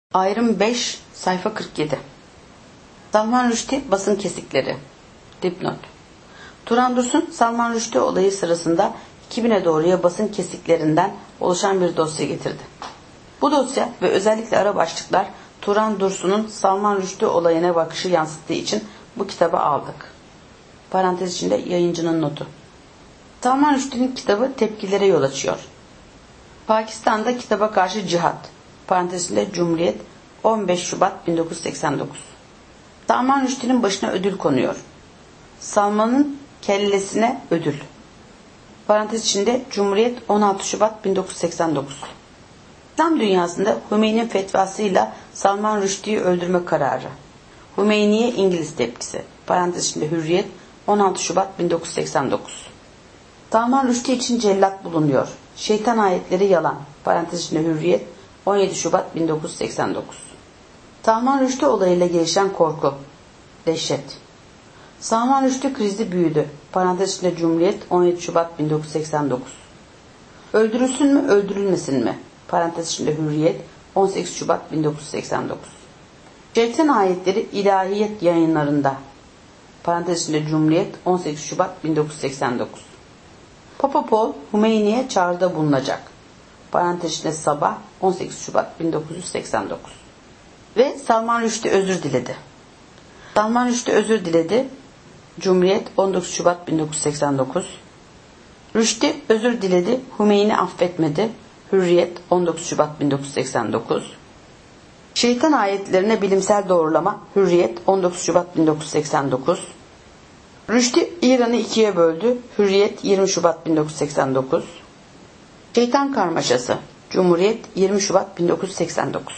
Ayrım 5, sayfa 47. Salman Rushdie basın kesikleri. Dipnot. Turan Dursun, Salman Rushdie olayı sırasında 2000'e doğruya basın kesiklerinden oluşan bir dosya getirdi. Bu dosya ve özellikle ara başlıklar Turan Dursun'un Salman Rushdie olayına bakışı yansıttığı için bu kitabı aldık. Parantez içinde yayıncının notu. Salman Rushdie'nin kitabı tepkilere yol açıyor. Pakistan'da kitaba karşı cihat. Parantezinde Cumhuriyet 15 Şubat 1989. Salman Rushdie'nin başına ödül konuyor. Salman'ın kellesine ödül. Parantez içinde Cumhuriyet 16 Şubat 1989. İslam dünyasında Hümeyni'nin fetvasıyla Salman Rushdie'yi öldürme kararı. Hümeyni'ye İngiliz tepkisi. Parantez içinde Hürriyet 16 Şubat 1989. Salman Rushdie için cellat bulunuyor. Şeytan ayetleri yalan. Parantez içinde Hürriyet 17 Şubat 1989. Salman Rushdie olayıyla gelişen korku. Dehşet. Salman Rushdie krizi büyüdü. Parantez içinde Cumhuriyet 17 Şubat 1989. Öldürülsün mü öldürülmesin mi? Parantez içinde Hürriyet 18 Şubat 1989. Şeytan ayetleri ilahiyet yayınlarında. Parantez içinde Cumhuriyet 18 Şubat 1989. Papa Paul Hümeyni'ye çağrıda bulunacak. Parantez içinde Sabah 18 Şubat 1989. Ve Salman Rushdie özür diledi. Salman Rushdie özür diledi. Cumhuriyet 19 Şubat 1989. Rushdie özür diledi. Hümeyni affetmedi. Hürriyet 19 Şubat 1989. Şeytan ayetlerine bilimsel doğrulama. Hürriyet 19 Şubat 1989. Rushdie İran'ı ikiye böldü. Hürriyet 20 Şubat 1989. Şeytan karmaşası. Cumhuriyet 20 Şubat 1989.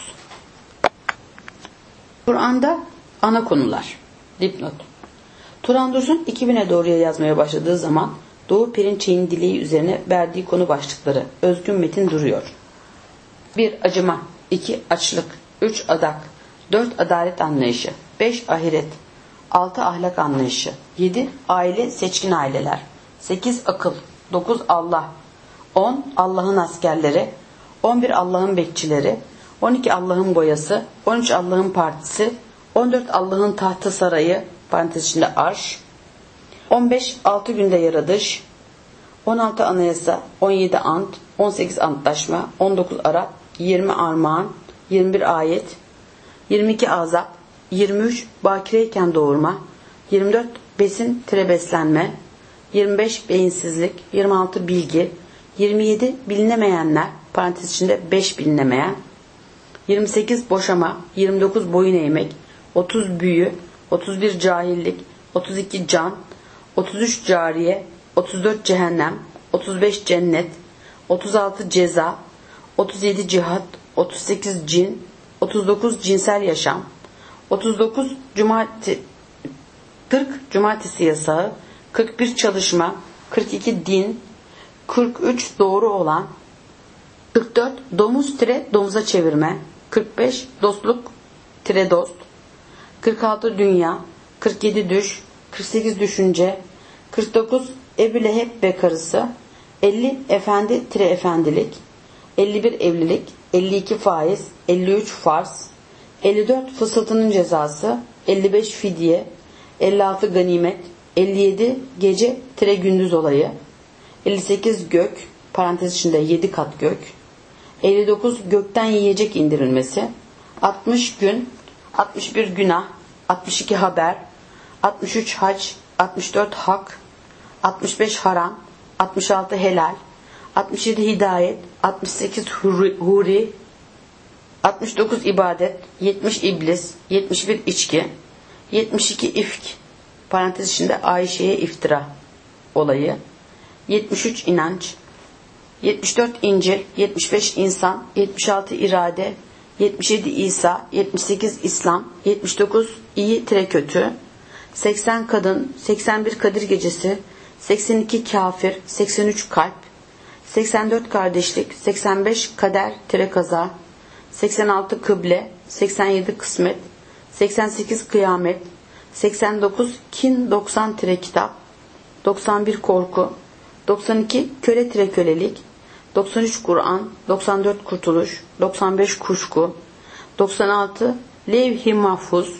Kur'an'da ana konular. Dipnot. Turan Dursun 2000'e doğruya yazmaya başladığı zaman Doğu Perinçek'in dileği üzerine verdiği konu başlıkları özgün metin duruyor. 1. Acıma. 2. Açlık. 3. Adak. 4. Adalet anlayışı. 5. Ahiret. 6. Ahlak anlayışı. 7. Aile, seçkin aileler. 8. Akıl. 9. Allah. 10. Allah'ın askerleri. 11. Allah'ın bekçileri. 12. Allah'ın boyası. 13. Allah'ın partisi. 14. Allah'ın tahtı sarayı. Parantez içinde arş. 15. 6 günde yaratış. 16. Anayasa. 17. Ant. 18. Antlaşma. 19. Arap. 20. Armağan. 21. Ayet. 22. Azap. 23. Bakireyken doğurma. 24. Besin beslenme. 25. Beyinsizlik. 26. Bilgi. 27. Bilinemeyenler. Parantez içinde 5 bilinemeyen. 28. Boşama. 29. Boyun eğmek. 30. Büyü. 31. Cahillik. 32. Can. 33. Cariye. 34. Cehennem. 35. Cennet. 36. Ceza. 37. Cihat. 38. Cin. 39. Cinsel yaşam. 39. 40. Cumartesi yasağı. 41. Çalışma. 42. Din. 43. Doğru olan. 44. Domuza çevirme. 45. Dost. 46. Dünya. 47. Düş. 48. Düşünce. 49. Ebu Leheb ve karısı. 50. Efendilik. 51. Evlilik. 52. Faiz. 53. Farz. 54. Fısıltının cezası. 55. Fidye. 56. Ganimet. 57. Gece gündüz olayı. 58. Gök. Parantez içinde 7 kat gök. 59. Gökten yiyecek indirilmesi. 60 gün. 61 günah. 62 haber. 63 hac. 64 hak. 65 haram. 66 helal. 67 hidayet. 68 huri. 69 ibadet. 70 iblis. 71 içki. 72 ifk. Parantez içinde Ayşe'ye iftira olayı. 73 inanç. 74 İncil. 75 insan. 76 irade. 77 İsa. 78 İslam. 79 iyi kötü. 80 kadın. 81 Kadir Gecesi. 82 kafir. 83 kalp. 84 kardeşlik. 85 kader kaza. 86 kıble. 87 kısmet. 88 kıyamet. 89 kin. 90 kitap. 91 korku. 92 kölelik. 93 Kur'an. 94 kurtuluş. 95 kuşku. 96 Levh-i Mahfuz,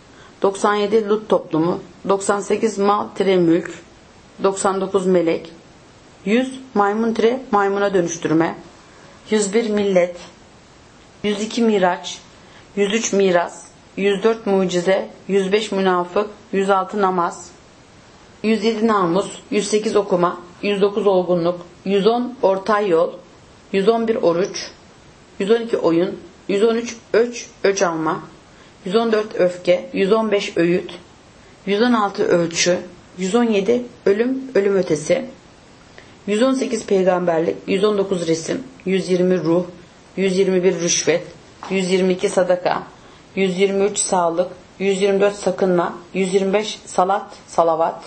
97 Lut toplumu, 98 Mal-mülk, 99 Melek, 100 Maymun-maymuna dönüştürme, 101 Millet, 102 Miraç, 103 Miras, 104 Mucize, 105 Münafık, 106 Namaz, 107 Namus, 108 Okuma, 109 Olgunluk, 110 Ortay Yol, 111 Oruç, 112 Oyun, 113 Öç alma, 114 Öfke, 115 Öğüt, 116 Ölçü, 117 Ölüm ötesi, 118 Peygamberlik, 119 Resim, 120 Ruh, 121 Rüşvet, 122 Sadaka, 123 Sağlık, 124 Sakınma, 125 Salavat,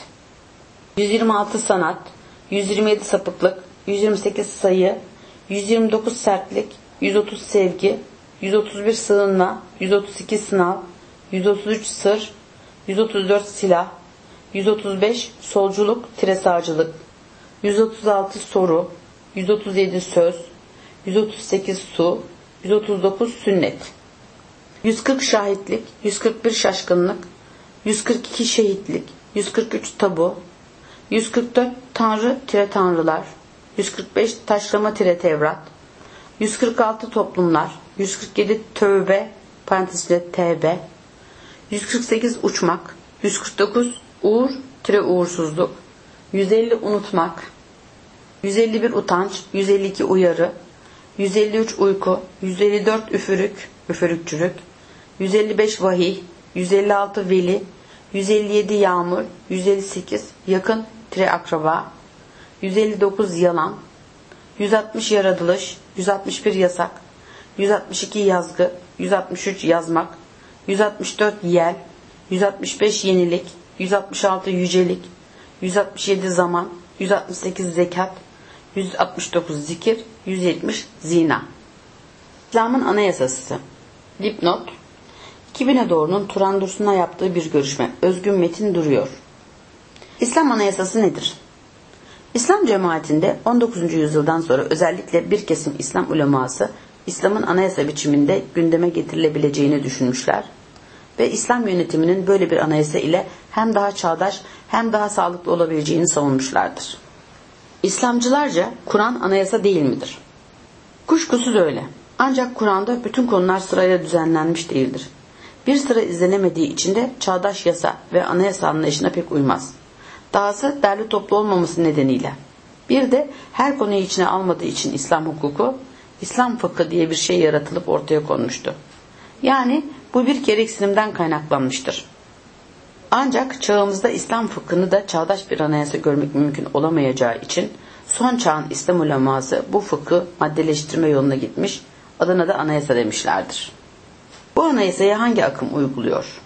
126 Sanat, 127 Sapıklık, 128 Sayı, 129 Sertlik, 130 Sevgi, 131 Sığınma, 132 Sınav, 133 Sır, 134 Silah, 135 Solculuk-sağcılık, 136 Soru, 137 Söz, 138 Su, 139 Sünnet, 140 Şahitlik, 141 Şaşkınlık, 142 Şehitlik, 143 Tabu, 144 Tanrı-Tanrılar, 145 Taşlama-Tevrat, 146 Toplumlar, 147 Tövbe (Tevbe), 148 Uçmak, 149 Uğursuzluk, 150 Unutmak, 151 Utanç, 152 Uyarı, 153 Uyku, 154 Üfürükçülük, 155 Vahiy, 156 Veli, 157 Yağmur, 158 Yakın Akraba, 159 Yalan, 160 Yaratılış, 161 Yasak, 162 Yazgı, 163 Yazmak, 164 Yel, 165 Yenilik, 166 Yücelik, 167 Zaman, 168 Zekat, 169 Zikir, 170 Zina. İslam'ın Anayasası. Dipnot: 2000'e doğrunun Turan Dursun'la yaptığı bir görüşme. Özgün metin duruyor. İslam Anayasası nedir? İslam cemaatinde 19. yüzyıldan sonra özellikle bir kesim İslam uleması İslam'ın anayasa biçiminde gündeme getirilebileceğini düşünmüşler ve İslam yönetiminin böyle bir anayasa ile hem daha çağdaş hem daha sağlıklı olabileceğini savunmuşlardır. İslamcılarca Kur'an anayasa değil midir? Kuşkusuz öyle. Ancak Kur'an'da bütün konular sırayla düzenlenmiş değildir. Bir sıra izlenemediği için de çağdaş yasa ve anayasa anlayışına pek uymaz. Dahası derli toplu olmaması nedeniyle. Bir de her konuyu içine almadığı için İslam hukuku, İslam fıkhı diye bir şey yaratılıp ortaya konmuştu. Yani bu bir gereksinimden kaynaklanmıştır. Ancak çağımızda İslam fıkhını da çağdaş bir anayasa görmek mümkün olamayacağı için son çağın İslam uleması bu fıkhı maddeleştirme yoluna gitmiş, adına da anayasa demişlerdir. Bu anayasayı hangi akım uyguluyor?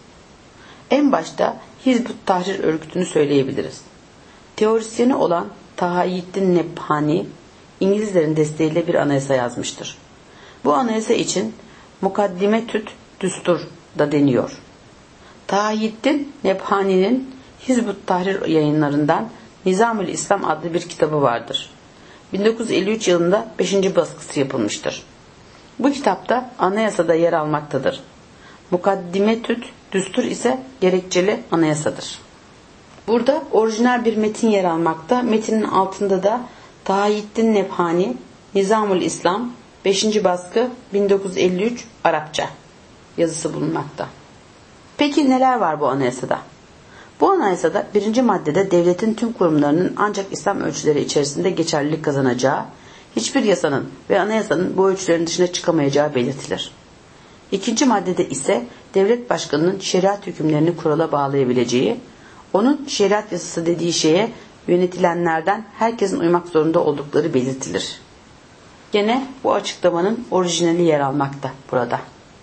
En başta Hizb-ut Tahrir örgütünü söyleyebiliriz. Teorisyeni olan Tahayyüddin Nebhani, İngilizlerin desteğiyle bir anayasa yazmıştır. Bu anayasa için Mukaddimetü't Düstur da deniyor. Tahayyüddin Nebhani'nin Hizb-ut Tahrir yayınlarından Nizamül İslam adlı bir kitabı vardır. 1953 yılında 5. baskısı yapılmıştır. Bu kitapta anayasada yer almaktadır. Mukaddimetü't Düstur ise gerekçeli anayasadır. Burada orijinal bir metin yer almakta. Metinin altında da Tahayyüddin Nebhani, Nizamül İslam, 5. baskı 1953 Arapça yazısı bulunmakta. Peki neler var bu anayasada? Bu anayasada 1. maddede devletin tüm kurumlarının ancak İslam ölçüleri içerisinde geçerlilik kazanacağı, hiçbir yasanın ve anayasanın bu ölçülerin dışına çıkamayacağı belirtilir. 2. maddede ise devlet başkanının şeriat hükümlerini kurala bağlayabileceği, onun şeriat yasası dediği şeye yönetilenlerden herkesin uymak zorunda oldukları belirtilir. Gene bu açıklamanın orijinali yer almakta burada.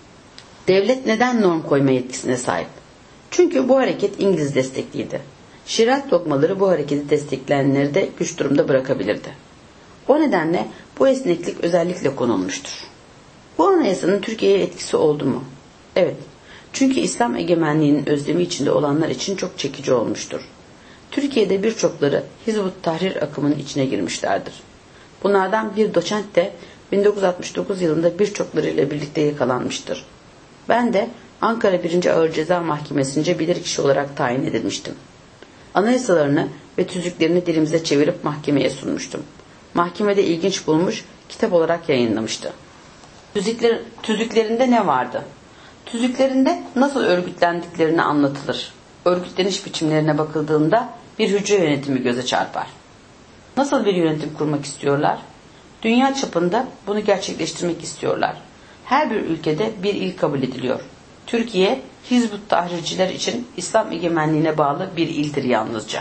Devlet neden norm koyma yetkisine sahip? Çünkü bu hareket İngiliz destekliydi. Şeriat dogmaları bu hareketi destekleyenleri de güç durumda bırakabilirdi. O nedenle bu esneklik özellikle konulmuştur. Bu anayasanın Türkiye'ye etkisi oldu mu? Evet. Çünkü İslam egemenliğinin özlemi içinde olanlar için çok çekici olmuştur. Türkiye'de birçokları Hizb-ut Tahrir akımının içine girmişlerdir. Bunlardan bir doçent de 1969 yılında birçoklarıyla birlikte yakalanmıştır. Ben de Ankara 1. Ağır Ceza Mahkemesi'nce bilirkişi olarak tayin edilmiştim. Anayasalarını ve tüzüklerini dilimize çevirip mahkemeye sunmuştum. Mahkemede ilginç bulmuş, kitap olarak yayınlamıştı. Tüzüklerinde ne vardı? Tüzüklerinde nasıl örgütlendiklerini anlatılır. Örgütleniş biçimlerine bakıldığında bir hücre yönetimi göze çarpar. Nasıl bir yönetim kurmak istiyorlar? Dünya çapında bunu gerçekleştirmek istiyorlar. Her bir ülkede bir il kabul ediliyor. Türkiye, Hizb-ut Tahrirciler için İslam egemenliğine bağlı bir ildir yalnızca.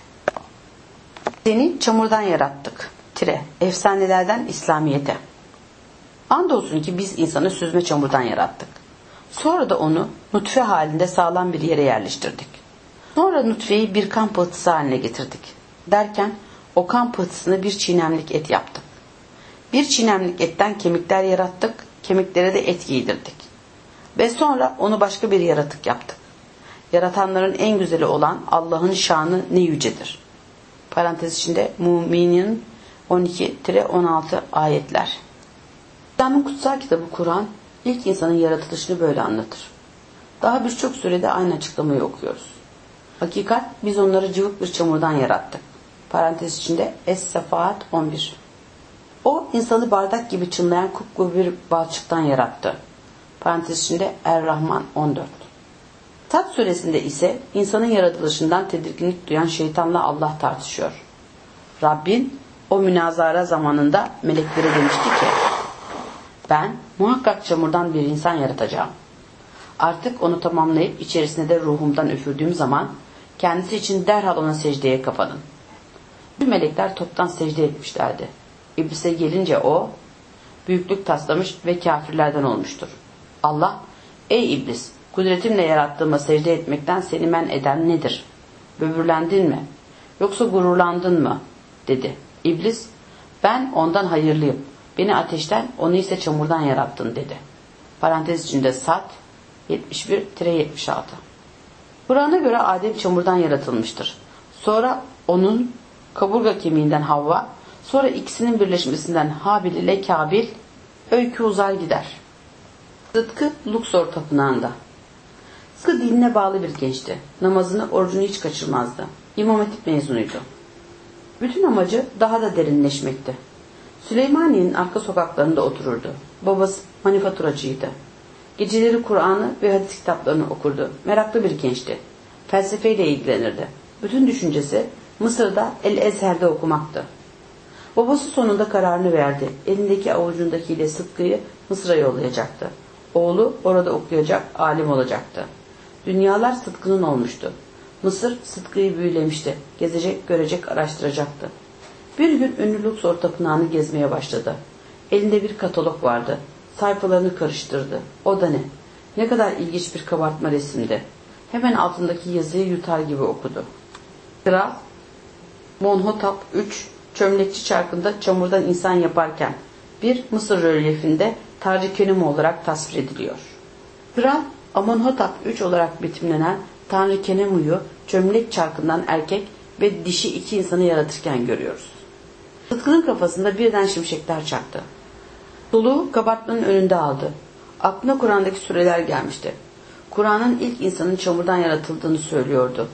Seni çamurdan yarattık. Efsanelerden İslamiyete. Andolsun ki biz insanı süzme çamurdan yarattık. Sonra da onu nutfe halinde sağlam bir yere yerleştirdik. Sonra nutfeyi bir kan pıhtısı haline getirdik. Derken o kan pıhtısını bir çiğnemlik et yaptık. Bir çiğnemlik etten kemikler yarattık, kemiklere de et giydirdik. Ve sonra onu başka bir yaratık yaptık. Yaratanların en güzeli olan Allah'ın şanı ne yücedir. Parantez içinde Müminin 12-16 ayetler. İslam'ın kutsal kitabı Kur'an, ilk insanın yaratılışını böyle anlatır. Daha birçok surede aynı açıklamayı okuyoruz. Hakikat, biz onları cıvık bir çamurdan yarattık. Parantez içinde Es-Safahat 11. O, insanı bardak gibi çınlayan kupkuru bir balçıktan yarattı. Parantez içinde Er-Rahman 14. Sad suresinde ise insanın yaratılışından tedirginlik duyan şeytanla Allah tartışıyor. Rabbin o münazara zamanında meleklere demişti ki, ben muhakkak çamurdan bir insan yaratacağım. Artık onu tamamlayıp içerisine de ruhumdan üfürdüğüm zaman kendisi için derhal ona secdeye kapanın. Tüm melekler toptan secde etmişlerdi. İblise gelince o büyüklük taslamış ve kafirlerden olmuştur. Allah, ey iblis, kudretimle yarattığıma secde etmekten seni men eden nedir? Böbürlendin mi? Yoksa gururlandın mı? Dedi. İblis, ben ondan hayırlıyım. Beni ateşten, onu ise çamurdan yarattın dedi. Parantez içinde Sad 71-76. Kur'an'a göre Adem çamurdan yaratılmıştır. Sonra onun kaburga kemiğinden Havva, sonra ikisinin birleşmesinden Habil ile Kabil, öykü uzar gider. Sıtkı Luxor tapınağında. Sıtkı dinine bağlı bir gençti. Namazını, orucunu hiç kaçırmazdı. İmam Hatip mezunuydu. Bütün amacı daha da derinleşmekti. Süleymaniye'nin arka sokaklarında otururdu. Babası manifaturacıydı. Geceleri Kur'an'ı ve hadis kitaplarını okurdu. Meraklı bir gençti. Felsefeyle ilgilenirdi. Bütün düşüncesi Mısır'da El-Ezher'de okumaktı. Babası sonunda kararını verdi. Elindeki avucundakiyle Sıtkı'yı Mısır'a yollayacaktı. Oğlu orada okuyacak, alim olacaktı. Dünyalar Sıtkı'nın olmuştu. Mısır Sıtkı'yı büyülemişti. Gezecek, görecek, araştıracaktı. Bir gün ünlü Luxor tapınağını gezmeye başladı. Elinde bir katalog vardı. Sayfalarını karıştırdı. O da ne? Ne kadar ilginç bir kabartma resimdi. Hemen altındaki yazıyı yutar gibi okudu. Kral Monhotap III çömlekçi çarkında çamurdan insan yaparken bir Mısır rölyefinde Tanrı Kenemu olarak tasvir ediliyor. Kral Amenhotep III olarak betimlenen Tanrı Kenemu'yu çömlek çarkından erkek ve dişi iki insanı yaratırken görüyoruz. Sıtkı'nın kafasında birden şimşekler çaktı. Soluğu kabartmanın önünde aldı. Aklına Kur'an'daki sureler gelmişti. Kur'an'ın ilk insanın çamurdan yaratıldığını söylüyordu.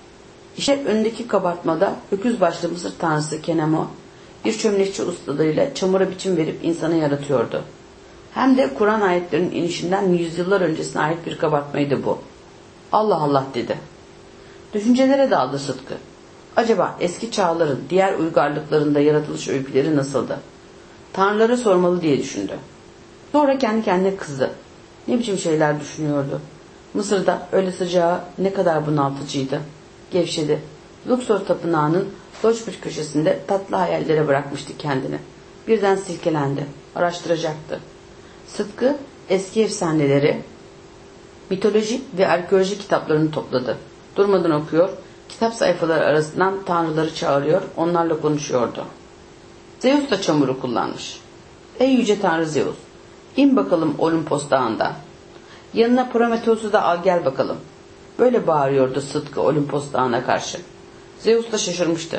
İşte önündeki kabartmada öküz başlı Mısır tanrısı Kenemu bir çömlekçi ustalığıyla çamura biçim verip insanı yaratıyordu. Hem de Kur'an ayetlerinin inişinden yüzyıllar öncesine ait bir kabartmaydı bu. Allah Allah dedi. Düşüncelere daldı Sıtkı. Acaba eski çağların diğer uygarlıklarında yaratılış öyküleri nasıldı? Tanrılara sormalı diye düşündü. Sonra kendi kendine kızdı. Ne biçim şeyler düşünüyordu. Mısır'da öyle sıcağı ne kadar bunaltıcıydı. Gevşedi. Luxor tapınağının loş bir köşesinde tatlı hayallere bırakmıştı kendini. Birden silkelendi. Araştıracaktı. Sıtkı eski efsaneleri, mitoloji ve arkeoloji kitaplarını topladı. Durmadan okuyor, kitap sayfaları arasından tanrıları çağırıyor, onlarla konuşuyordu. Zeus da çamuru kullanmış. Ey yüce tanrı Zeus, in bakalım Olimpos dağından. Yanına Prometheus'u da al gel bakalım. Böyle bağırıyordu Sıtkı Olimpos dağına karşı. Zeus da şaşırmıştı.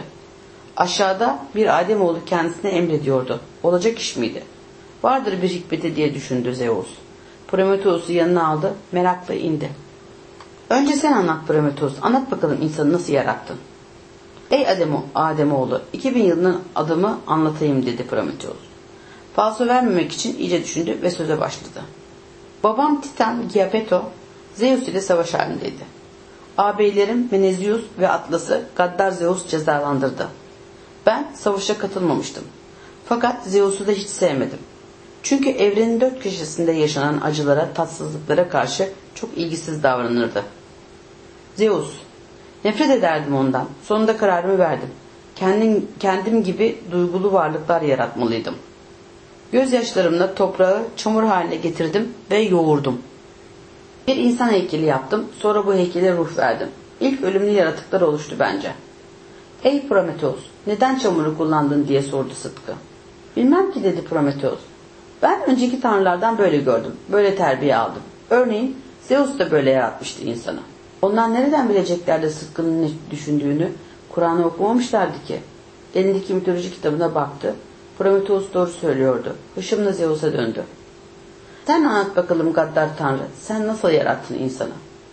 Aşağıda bir Ademoğlu kendisine emrediyordu. Olacak iş miydi? Vardır bir hikmeti diye düşündü Zeus. Prometheus'u yanına aldı, merakla indi. Önce sen anlat Prometheus, anlat bakalım insanı nasıl yarattın? Ey Ademoğlu, 2000 yılının adamı anlatayım dedi Prometheus. Falso vermemek için iyice düşündü ve söze başladı. Babam Titan Giapeto, Zeus ile savaş halindeydi. Ağabeylerim Menezius ve Atlas'ı gaddar Zeus cezalandırdı. Ben savaşa katılmamıştım. Fakat Zeus'u da hiç sevmedim. Çünkü evrenin dört köşesinde yaşanan acılara, tatsızlıklara karşı çok ilgisiz davranırdı. Zeus, nefret ederdim ondan. Sonunda kararımı verdim. Kendim gibi duygulu varlıklar yaratmalıydım. Gözyaşlarımla toprağı çamur haline getirdim ve yoğurdum. Bir insan heykeli yaptım, sonra bu heykele ruh verdim. İlk ölümlü yaratıklar oluştu bence. Ey Prometheus, neden çamuru kullandın diye sordu Sıtkı. Bilmem ki dedi Prometheus. Ben önceki tanrılardan böyle gördüm, böyle terbiye aldım. Örneğin Zeus da böyle yaratmıştı insanı. Ondan nereden bileceklerdi Sıtkı'nın ne düşündüğünü? Kur'an'ı okumamışlardı ki. Elindeki mitoloji kitabına baktı. Prometheus doğru söylüyordu. Hışımla Zeus'a döndü. Sen anlat bakalım gaddar tanrı, sen nasıl yarattın insanı?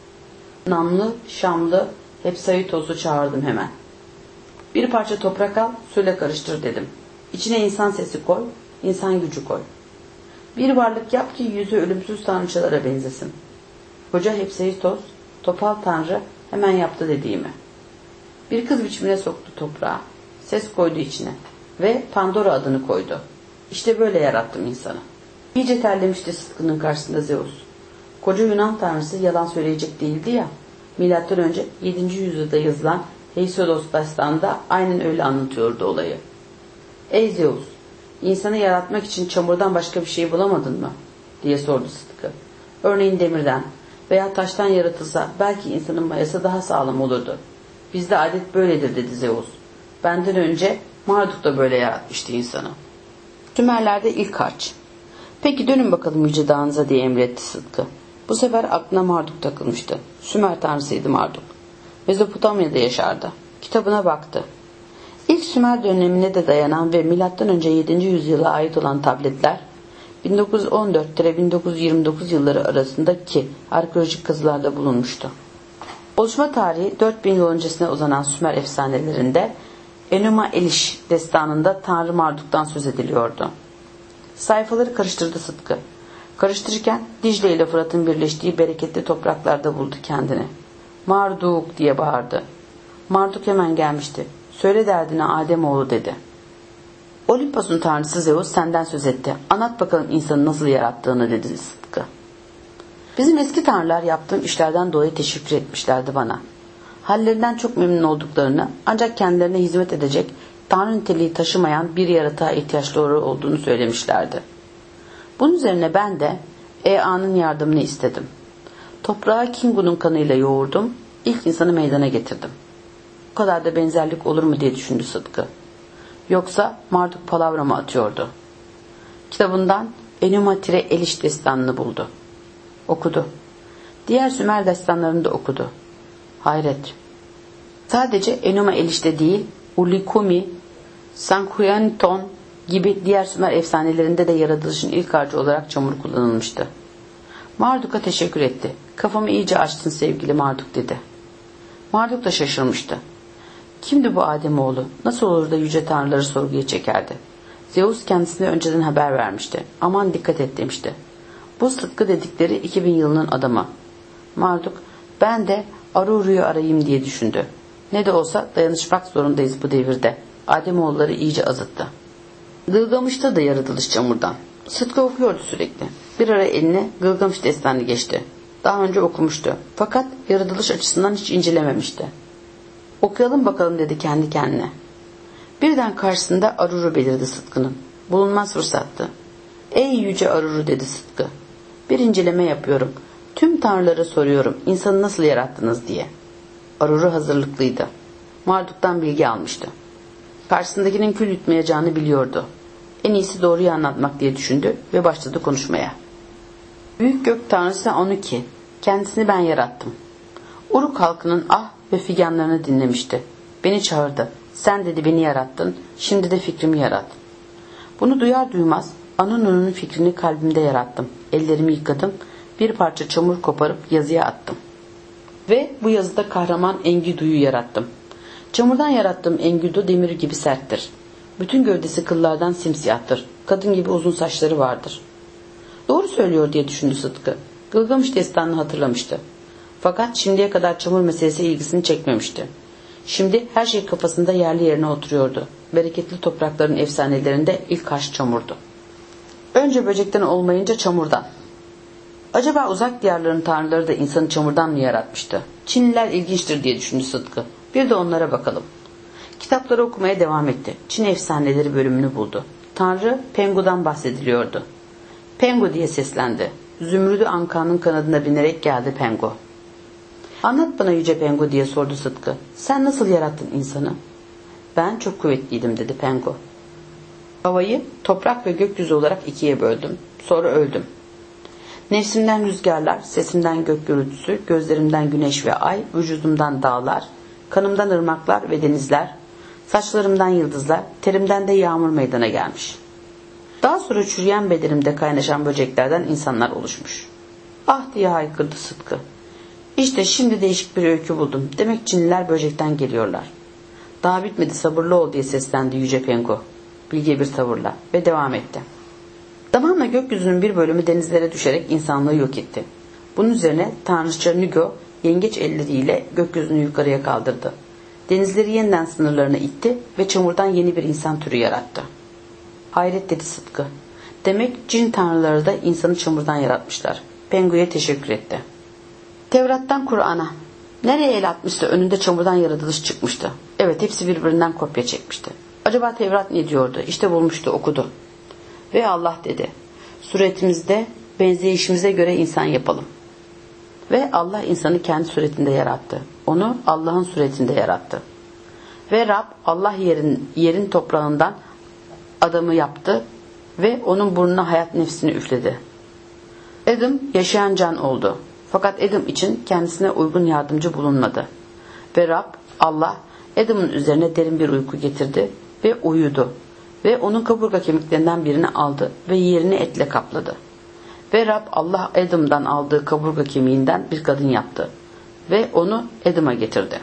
Namlı, şamlı, Hepsaitos'u çağırdım hemen. Bir parça toprak al, suyla karıştır dedim. İçine insan sesi koy, insan gücü koy. Bir varlık yap ki yüzü ölümsüz tanrıçalara benzesin. Koca Hepsaitos, topal tanrı hemen yaptı dediğimi. Bir kız biçimine soktu toprağa, ses koydu içine ve Pandora adını koydu. İşte böyle yarattım insanı. İyice terlemişti Sıtkı'nın karşısında Zeus. Koca Yunan tanrısı yalan söyleyecek değildi ya. Milattan önce 7. yüzyılda yazılan Hesiod destanında aynen öyle anlatıyordu olayı. Ey Zeus, insanı yaratmak için çamurdan başka bir şey bulamadın mı? Diye sordu Sıtkı. Örneğin demirden veya taştan yaratılsa belki insanın mayası daha sağlam olurdu. Bizde adet böyledir dedi Zeus. Benden önce Marduk da böyle yaratmıştı insanı. Sümerler'de ilk harç. Peki dönün bakalım yüce dağınıza diye emretti Sıtkı. Bu sefer aklına Marduk takılmıştı. Sümer tanrısıydı Marduk. Mezopotamya'da yaşardı. Kitabına baktı. İlk Sümer dönemine de dayanan ve M.Ö. 7. yüzyıla ait olan tabletler 1914-1929 yılları arasındaki arkeolojik kazılarda bulunmuştu. Oluşma tarihi 4000 yıl öncesine uzanan Sümer efsanelerinde Enuma Elish destanında Tanrı Marduk'tan söz ediliyordu. Sayfaları karıştırdı Sıtkı. Karıştırırken Dicle ile Fırat'ın birleştiği bereketli topraklarda buldu kendini. Marduk diye bağırdı. Marduk hemen gelmişti. Söyle derdine Ademoğlu dedi. Olimpos'un tanrısı Zeus senden söz etti. Anlat bakalım insanı nasıl yarattığını dedi Sıtkı. Bizim eski tanrılar yaptığım işlerden dolayı teşekkür etmişlerdi bana. Hallerinden çok memnun olduklarını ancak kendilerine hizmet edecek tanrı niteliği taşımayan bir yaratığa ihtiyaçları olduğunu söylemişlerdi. Bunun üzerine ben de Ea'nın yardımını istedim. Toprağı Kingu'nun kanıyla yoğurdum, ilk insanı meydana getirdim. Bu kadar da benzerlik olur mu diye düşündü Sıtkı. Yoksa Marduk palavra mı atıyordu? Kitabından Enuma Elish destanını buldu. Okudu. Diğer Sümer destanlarını da okudu. Hayret. Sadece Enuma Elish'te değil, Ulikumi, Sankuyanton gibi diğer Sümer efsanelerinde de yaratılışın ilk harcı olarak çamur kullanılmıştı. Marduk'a teşekkür etti. Kafamı iyice açtın sevgili Marduk dedi. Marduk da şaşırmıştı. Kimdi bu Ademoğlu? Nasıl olur da yüce tanrıları sorguya çekerdi? Zeus kendisine önceden haber vermişti. Aman dikkat et demişti. Bu Sıtkı dedikleri 2000 yılının adamı. Marduk, ben de Aruru'yu arayayım diye düşündü. Ne de olsa dayanışmak zorundayız bu devirde. Ademoğulları iyice azıttı. Gılgamış'ta da yaratılış çamurdan. Sıtkı okuyordu sürekli. Bir ara eline Gılgamış destanı geçti. Daha önce okumuştu. Fakat yaratılış açısından hiç incelememişti. Okuyalım bakalım dedi kendi kendine. Birden karşısında Aruru belirdi Sıtkı'nın. Bulunmaz fırsattı. Ey yüce Aruru dedi Sıtkı. Bir inceleme yapıyorum. Tüm tanrılara soruyorum insanı nasıl yarattınız diye. Aruru hazırlıklıydı. Marduk'tan bilgi almıştı. Karşısındakinin kül yutmayacağını biliyordu. En iyisi doğruyu anlatmak diye düşündü ve başladı konuşmaya. Büyük gök tanrısı Anuki. Kendisini ben yarattım. Uruk halkının ah ve figanlarını dinlemişti. Beni çağırdı. Sen dedi beni yarattın. Şimdi de fikrimi yarat. Bunu duyar duymaz Anunu'nun fikrini kalbimde yarattım. Ellerimi yıkadım bir parça çamur koparıp yazıya attım. Ve bu yazıda kahraman Engidu'yu yarattım. Çamurdan yarattığım Engidu demir gibi serttir. Bütün gövdesi kıllardan simsiyahtır. Kadın gibi uzun saçları vardır. Doğru söylüyor diye düşündü Sıtkı. Gılgamış destanını hatırlamıştı. Fakat şimdiye kadar çamur meselesi ilgisini çekmemişti. Şimdi her şey kafasında yerli yerine oturuyordu. Bereketli toprakların efsanelerinde ilk harç çamurdu. Önce böcekten olmayınca çamurdan. Acaba uzak diyarların tanrıları da insanı çamurdan mı yaratmıştı? Çinliler ilginçtir diye düşündü Sıtkı. Bir de onlara bakalım. Kitapları okumaya devam etti. Çin efsaneleri bölümünü buldu. Tanrı Pengu'dan bahsediliyordu. Pengu diye seslendi. Zümrüdü ankanın kanadına binerek geldi Pengu. Anlat bana yüce Pengu diye sordu Sıtkı. Sen nasıl yarattın insanı? Ben çok kuvvetliydim dedi Pengu. Havayı toprak ve gökyüzü olarak ikiye böldüm. Sonra öldüm. Nefsimden rüzgarlar, sesimden gök gürültüsü, gözlerimden güneş ve ay, vücudumdan dağlar, kanımdan ırmaklar ve denizler, saçlarımdan yıldızlar, terimden de yağmur meydana gelmiş. Daha sonra çürüyen bedenimde kaynaşan böceklerden insanlar oluşmuş. Ah diye haykırdı Sıtkı. İşte şimdi değişik bir öykü buldum. Demek Çinliler böcekten geliyorlar. Daha bitmedi, sabırlı ol diye seslendi yüce Pengu. Bilge bir tavırla ve devam etti. Zamanla gökyüzünün bir bölümü denizlere düşerek insanlığı yok etti. Bunun üzerine tanrıça Nügo yengeç elleriyle gökyüzünü yukarıya kaldırdı. Denizleri yeniden sınırlarına itti ve çamurdan yeni bir insan türü yarattı. Hayret dedi Sıtkı. Demek cin tanrıları da insanı çamurdan yaratmışlar. Pengu'ya teşekkür etti. Tevrat'tan Kur'an'a. Nereye el atmışsa önünde çamurdan yaratılış çıkmıştı. Evet, hepsi birbirinden kopya çekmişti. Acaba Tevrat ne diyordu? İşte bulmuştu, okudu. Ve Allah dedi. Suretimizde, benzeyişimize göre insan yapalım. Ve Allah insanı kendi suretinde yarattı. Onu Allah'ın suretinde yarattı. Ve Rab Allah yerin toprağından adamı yaptı ve onun burnuna hayat nefsini üfledi. Adam yaşayan can oldu. Fakat Adam için kendisine uygun yardımcı bulunmadı. Ve Rab Allah Adam'ın üzerine derin bir uyku getirdi ve uyudu. Ve onun kaburga kemiklerinden birini aldı ve yerini etle kapladı. Ve Rab Allah Adam'dan aldığı kaburga kemiğinden bir kadın yaptı ve onu Adam'a getirdi.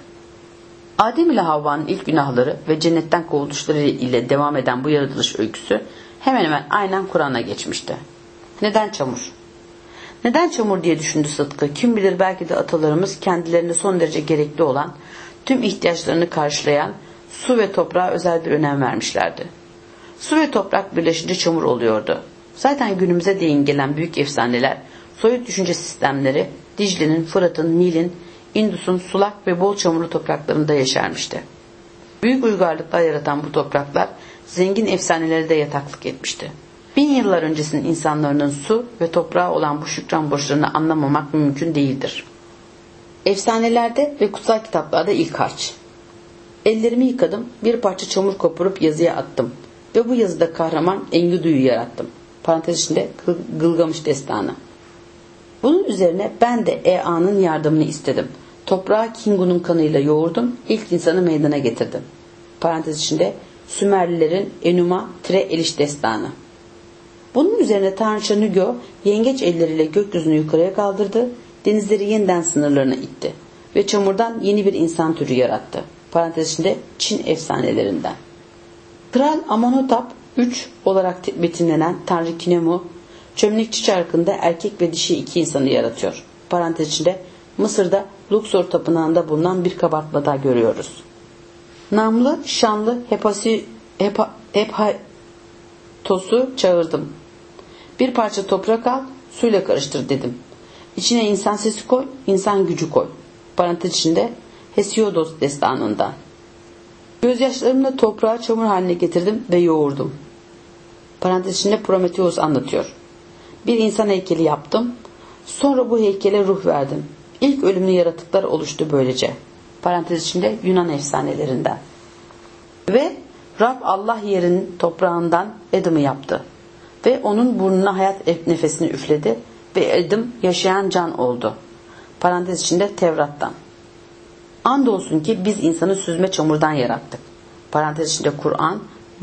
Adem ile Havva'nın ilk günahları ve cennetten kovuluşları ile devam eden bu yaratılış öyküsü hemen hemen aynen Kur'an'a geçmişti. Neden çamur? Neden çamur diye düşündü Sıtkı. Kim bilir, belki de atalarımız kendilerine son derece gerekli olan, tüm ihtiyaçlarını karşılayan su ve toprağa özel bir önem vermişlerdi. Su ve toprak birleşince çamur oluyordu. Zaten günümüze değin gelen büyük efsaneler, soyut düşünce sistemleri Dicle'nin, Fırat'ın, Nil'in, Indus'un sulak ve bol çamurlu topraklarında yeşermişti. Büyük uygarlıklar yaratan bu topraklar zengin efsaneleri de yataklık etmişti. 1000 yıllar öncesinin insanların su ve toprağa olan bu şükran borçlarını anlamamak mümkün değildir. Efsanelerde ve kutsal kitaplarda ilk harç. Ellerimi yıkadım, bir parça çamur koparıp yazıya attım ve bu yazıda kahraman Engidu'yu yarattım. Parantez içinde Gılgamış destanı. Bunun üzerine ben de Ea'nın yardımını istedim. Toprağı Kingu'nun kanıyla yoğurdum, ilk insanı meydana getirdim. Parantez içinde Sümerlilerin Enuma-Eliş destanı. Bunun üzerine tanrıça Nügo yengeç elleriyle gökyüzünü yukarıya kaldırdı, denizleri yeniden sınırlarına itti ve çamurdan yeni bir insan türü yarattı. Parantez içinde Çin efsanelerinden. Kral Amenhotep III olarak betimlenen Tanrı Kinemu, çömlekçi çarkında erkek ve dişi iki insanı yaratıyor. Parantez içinde Mısır'da Luxor tapınağında bulunan bir kabartmada görüyoruz. Namlı, şanlı Hephaistos'u çağırdım. Bir parça toprak al, suyla karıştır dedim. İçine insan sesi koy, insan gücü koy. Parantez içinde Hesiodos destanından. Gözyaşlarımla toprağı çamur haline getirdim ve yoğurdum. Parantez içinde Prometheus anlatıyor. Bir insan heykeli yaptım. Sonra bu heykele ruh verdim. İlk ölümlü yaratıklar oluştu böylece. Parantez içinde Yunan efsanelerinden. Ve Rab Allah yerin toprağından Adam'ı yaptı. Ve onun burnuna hayat nefesini üfledi. Ve Adam yaşayan can oldu. Parantez içinde Tevrat'tan. Andolsun ki biz insanı süzme çamurdan yarattık. Parantez içinde Kur'an,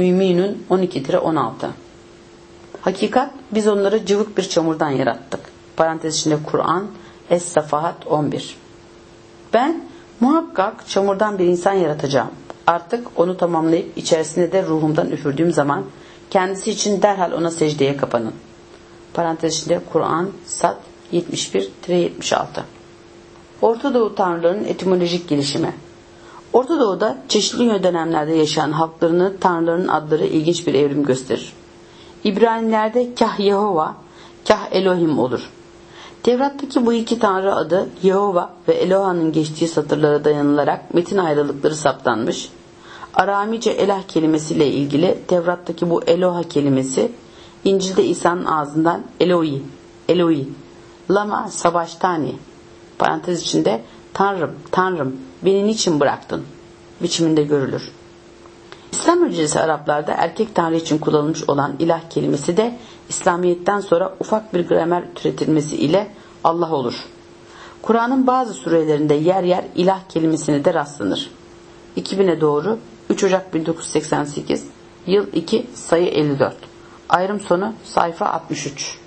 Müminun 12-16. Hakikat, biz onları cıvık bir çamurdan yarattık. Parantez içinde Kur'an. Es-Safahat 11. Ben muhakkak çamurdan bir insan yaratacağım. Artık onu tamamlayıp içerisine de ruhumdan üfürdüğüm zaman kendisi için derhal ona secdeye kapanın. Parantez içinde Kur'an. Sad 71-76. Orta Doğu tanrılarının etimolojik gelişimi. Orta Doğu'da çeşitli dönemlerde yaşayan halklarının tanrılarının adları ilginç bir evrim gösterir. İbranilerde kah Yehova, kah Elohim olur. Tevrat'taki bu iki tanrı adı Yehova ve Eloha'nın geçtiği satırlara dayanılarak metin ayrılıkları saptanmış. Aramice elah kelimesiyle ilgili Tevrat'taki bu Eloha kelimesi İncil'de İsa'nın ağzından Eloi, Eloi, lama savaştani, parantez içinde Tanrım, Tanrım beni niçin bıraktın biçiminde görülür. İslam öncesi Araplarda erkek tanrı için kullanılmış olan ilah kelimesi de İslamiyet'ten sonra ufak bir gramer türetilmesi ile Allah olur. Kur'an'ın bazı surelerinde yer yer ilah kelimesine de rastlanır. 2000'e doğru 3 Ocak 1988, yıl 2, sayı 54. Ayrım sonu sayfa 63.